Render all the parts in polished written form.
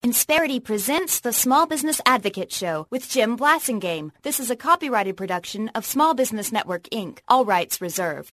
Insperity presents the Small Business Advocate Show with Jim Blasingame. This is a copyrighted production of Small Business Network, Inc., all rights reserved.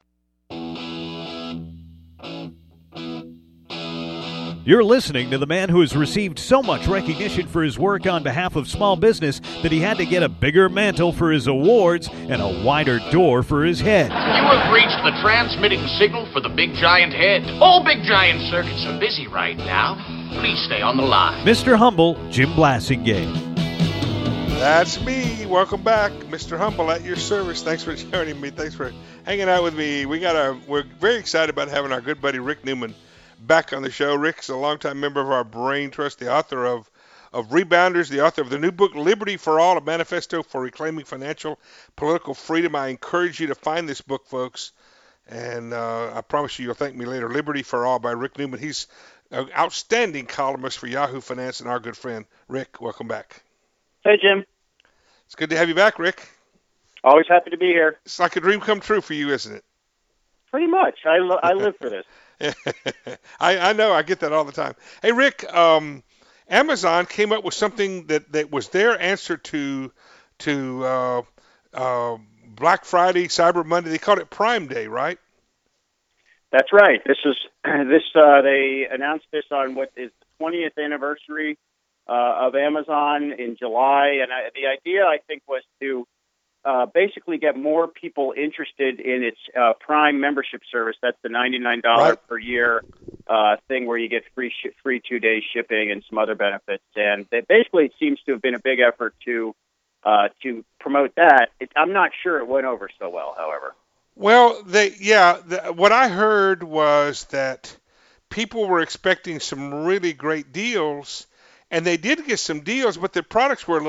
You're listening to the man who has received so much recognition for his work on behalf of small business that he had to get a bigger mantle for his awards and a wider door for his head. You have reached the transmitting signal for the Big Giant Head. All Big Giant circuits are busy right now. Please stay on the line. Mr. Humble, Jim Blasingame. That's me. Welcome back, Mr. Humble, at your service. Thanks for joining me. Thanks for hanging out with me. We're very excited about having our good buddy Rick Newman back on the show. Rick's a longtime member of our Brain Trust, the author of Rebounders, the author of the new book, Liberty for All, a manifesto for reclaiming financial, political freedom. I encourage you to find this book, folks, and I promise you'll thank me later. Liberty for All by Rick Newman. He's an outstanding columnist for Yahoo Finance and our good friend. Rick, welcome back. Hey, Jim. It's good to have you back, Rick. Always happy to be here. It's like a dream come true for you, isn't it? Pretty much. I live for this. I know. I get that all the time. Hey, Rick, Amazon came up with something that was their answer to Black Friday, Cyber Monday. They called it Prime Day, right? That's right. They announced this on what is the 20th anniversary of Amazon in July, and the idea, I think, was to basically get more people interested in its Prime membership service. That's the $99 per year thing where you get free 2-day shipping and some other benefits. And basically, it seems to have been a big effort to promote that. I'm not sure it went over so well, however. Well, what I heard was that people were expecting some really great deals. And they did get some deals, but the products were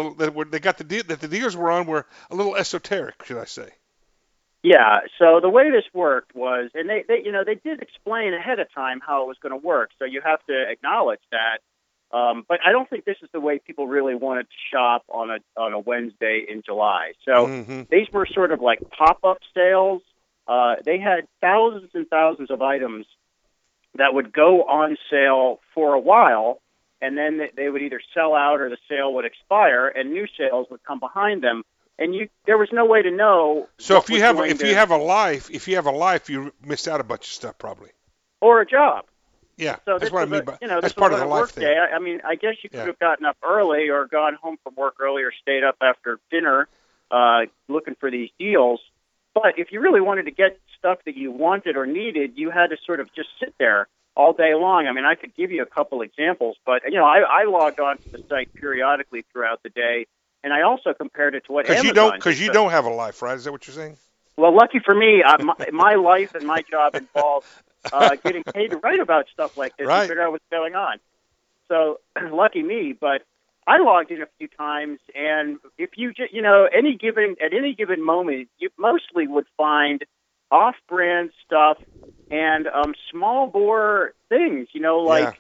the deals were on were a little esoteric, should I say? Yeah. So the way this worked was, and they did explain ahead of time how it was going to work. So you have to acknowledge that. But I don't think this is the way people really wanted to shop on a Wednesday in July. So these were sort of like pop-up sales. They had thousands and thousands of items that would go on sale for a while. And then they would either sell out or the sale would expire, and new sales would come behind them. And there was no way to know. So if you have a life, you missed out a bunch of stuff probably. Or a job. Yeah, so that's what I mean by that's part of the life thing. Day. I mean, I guess you could have gotten up early or gone home from work early or stayed up after dinner looking for these deals. But if you really wanted to get stuff that you wanted or needed, you had to sort of just sit there all day long. I mean, I could give you a couple examples, but I logged on to the site periodically throughout the day, and I also compared it to what Amazon did. Because you don't have a life, right? Is that what you're saying? Well, lucky for me, my life and my job involved getting paid to write about stuff like this and figure out what's going on. So lucky me, but I logged in a few times, and if you just, at any given moment, you mostly would find off-brand stuff and small bore things, like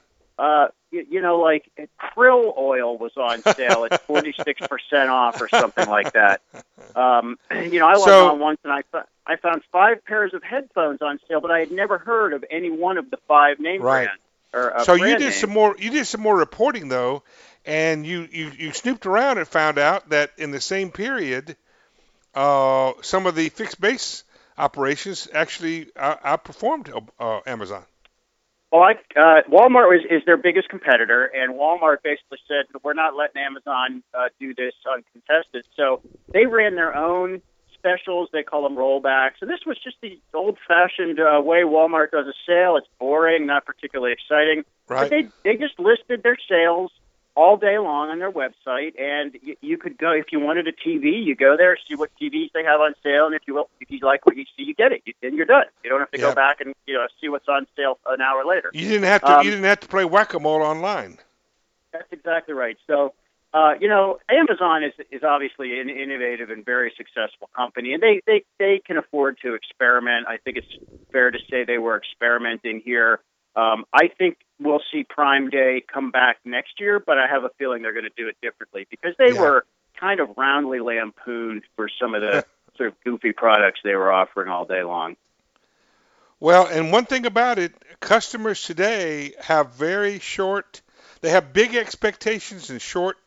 krill oil was on sale at 46% off or something like that. I logged on once and I found 5 pairs of headphones on sale, but I had never heard of any one of the 5 name brands. So you did some more reporting though, and you snooped around and found out that in the same period, some of the fixed base operations actually outperformed Amazon. Well, Walmart is their biggest competitor, and Walmart basically said, we're not letting Amazon do this uncontested. So they ran their own specials. They call them rollbacks. And this was just the old-fashioned way Walmart does a sale. It's boring, not particularly exciting. Right. But they just listed their sales all day long on their website, and you could go, if you wanted a TV, you go there, see what TVs they have on sale, and if you like what you see, you get it. Then you're done. You don't have to go back and see what's on sale an hour later. You didn't have to play whack-a-mole online. That's exactly right. So, Amazon is obviously an innovative and very successful company, and they can afford to experiment. I think it's fair to say they were experimenting here. I think we'll see Prime Day come back next year, but I have a feeling they're going to do it differently because they were kind of roundly lampooned for some of the sort of goofy products they were offering all day long. Well, and one thing about it, customers today have They have big expectations and short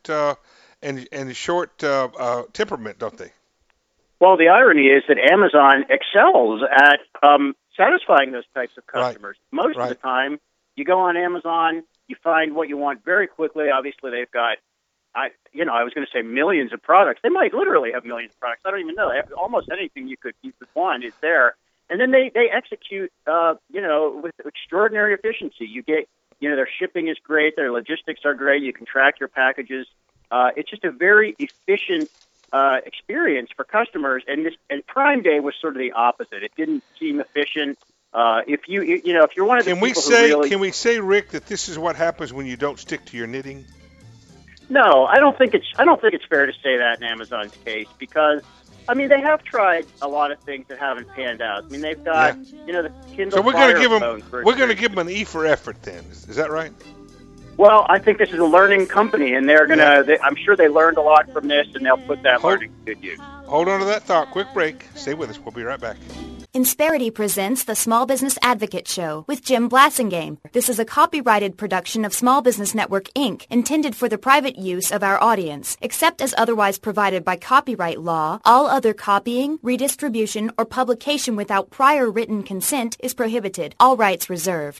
temperament, don't they? Well, the irony is that Amazon excels at satisfying those types of customers. Right. Most of the time, you go on Amazon, you find what you want very quickly. Obviously, they've got, I was going to say millions of products. They might literally have millions of products. I don't even know. Almost anything you could want is there. And then they execute, with extraordinary efficiency. You get, their shipping is great. Their logistics are great. You can track your packages. It's just a very efficient experience for customers. And Prime Day was sort of the opposite. It didn't seem efficient. If you're one of the can we say, Rick, that this is what happens when you don't stick to your knitting? No, I don't think it's fair to say that in Amazon's case, because they have tried a lot of things that haven't panned out. They've got the Kindle. So we're going to give them an E for effort then. Is that right? Well, I think this is a learning company, and they're going to. I'm sure they learned a lot from this, and they'll put that learning to good use. Hold on to that thought. Quick break. Stay with us. We'll be right back. Insperity presents the Small Business Advocate Show with Jim Blassingame. This is a copyrighted production of Small Business Network, Inc., intended for the private use of our audience. Except as otherwise provided by copyright law, all other copying, redistribution, or publication without prior written consent is prohibited. All rights reserved.